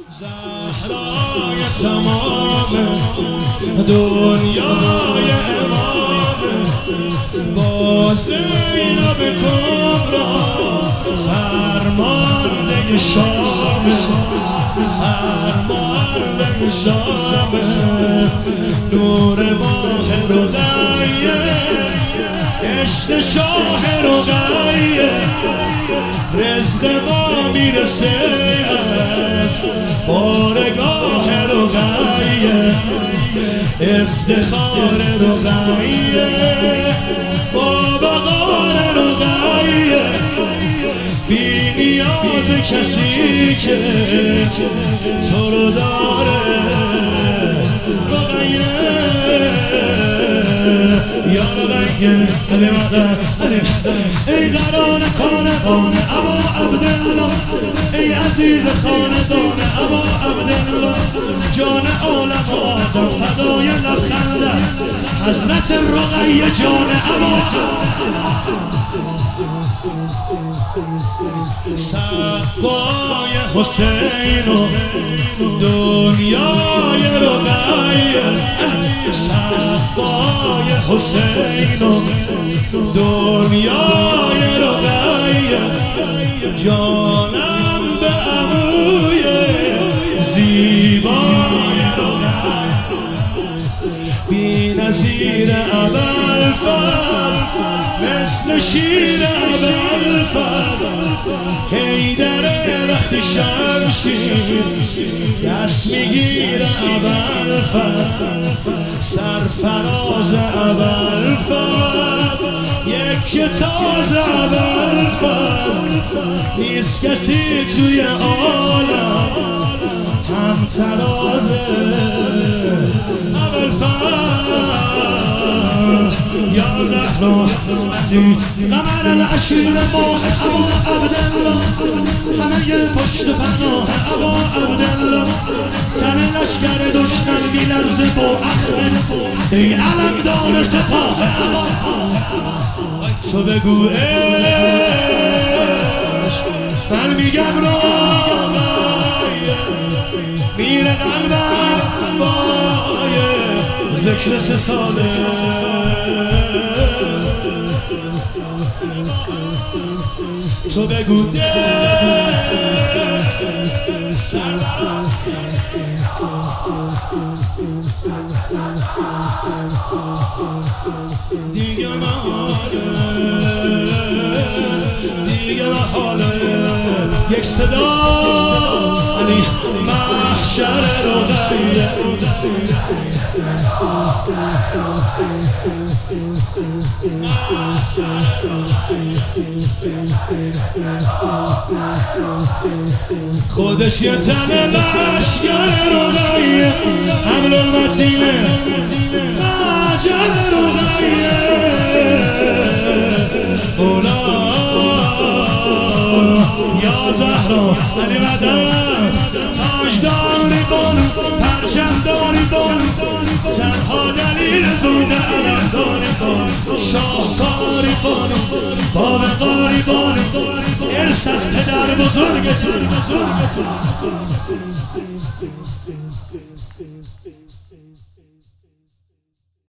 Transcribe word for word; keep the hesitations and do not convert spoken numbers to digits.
زهرای تمام دنیای امام با زینب کبرا فرمانده شام فرمانده شام نور ماه رقیه عشق شاه رقیه رزق ما میرسه از بارگاه رقیه افتخار رقیه با بقار رقیه بی نیاز کسی که تو رو داره رقیه یا رقیه علی مدد ای قرار خاندان ابا عبدالله ای عزیز خاندان ابا عبدالله جان عالم آدم فدای لبخنده حضرت رقیه جان ابا سقای حسین و دنیای رقیه سقای حسین و دنیای رقیه جانم به عموی زیبای رقیه بی نظیر ابوالفضل مثل شیر ابوالفضل حیدر وقت شمشیر دست میگیر ابوالفضل سرفراز ابوالفضل یک تاز ابوالفضل نیست کسی توی عالم هم تراز ابوالفضل یا زهرا قمر العشیر ماه ابا عبدالله همه پشت پناه ابا عبدالله تن لشکر دشمن میلرزه با اخمه ای علمدار سپاه تو بگو عشق من میگم رقیه میره قلبم بایه ذکر سه ساله تو بگو دیگه محاله دیگه محاله یک صدا علی محشر رقیه خودش یه تن لشکر رقیه حمل المتینه مجد رقیه اولا یا زهرا علی مدد تاجداری بانو پرچمداری بانو تنها دلیل زود علمداری بانو شاهکاری بانو باوقاری بانو ارث از پدر بزرگت